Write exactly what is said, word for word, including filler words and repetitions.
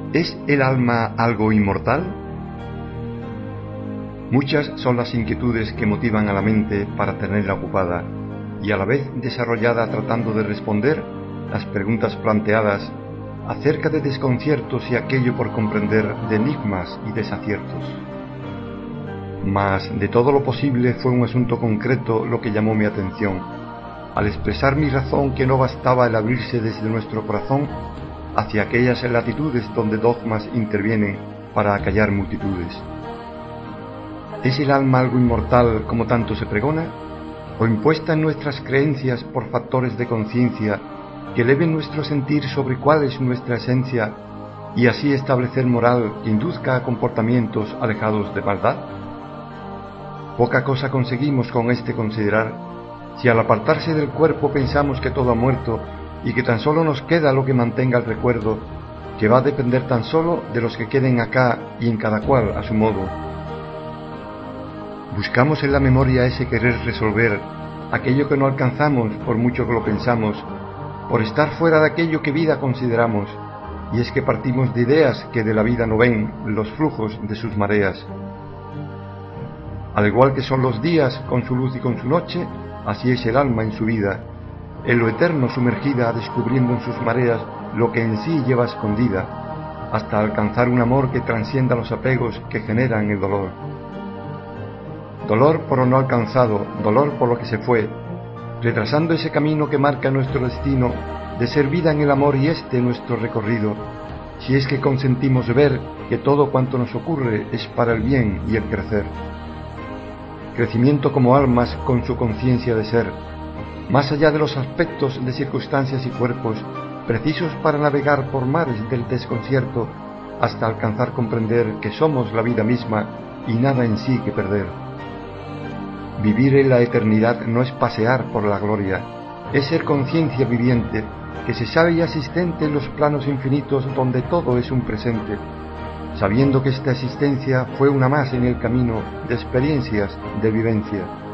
¿Es el alma algo inmortal? Muchas son las inquietudes que motivan a la mente para tenerla ocupada y a la vez desarrollada tratando de responder las preguntas planteadas acerca de desconciertos y aquello por comprender de enigmas y desaciertos. Mas de todo lo posible fue un asunto concreto lo que llamó mi atención, al expresar mi razón que no bastaba el abrirse desde nuestro corazón hacia aquellas latitudes donde dogmas intervienen para acallar multitudes. ¿Es el alma algo inmortal como tanto se pregona? ¿O impuesta en nuestras creencias por factores de conciencia que eleven nuestro sentir sobre cuál es nuestra esencia y así establecer moral que induzca a comportamientos alejados de maldad? Poca cosa conseguimos con este considerar si al apartarse del cuerpo pensamos que todo ha muerto y que tan solo nos queda lo que mantenga el recuerdo, que va a depender tan solo de los que queden acá y en cada cual a su modo. Buscamos en la memoria ese querer resolver aquello que no alcanzamos por mucho que lo pensamos, por estar fuera de aquello que vida consideramos, y es que partimos de ideas que de la vida no ven los flujos de sus mareas. Al igual que son los días con su luz y con su noche, así es el alma en su vida, en lo eterno sumergida, descubriendo en sus mareas lo que en sí lleva escondida, hasta alcanzar un amor que transcienda los apegos que generan el dolor. Dolor por lo no alcanzado, dolor por lo que se fue, retrasando ese camino que marca nuestro destino de ser vida en el amor y este nuestro recorrido, si es que consentimos ver que todo cuanto nos ocurre es para el bien y el crecer. Crecimiento como almas con su conciencia de ser, más allá de los aspectos de circunstancias y cuerpos, precisos para navegar por mares del desconcierto, hasta alcanzar comprender que somos la vida misma y nada en sí que perder. Vivir en la eternidad no es pasear por la gloria, es ser conciencia viviente, que se sabe y asistente en los planos infinitos donde todo es un presente, sabiendo que esta existencia fue una más en el camino de experiencias de vivencia.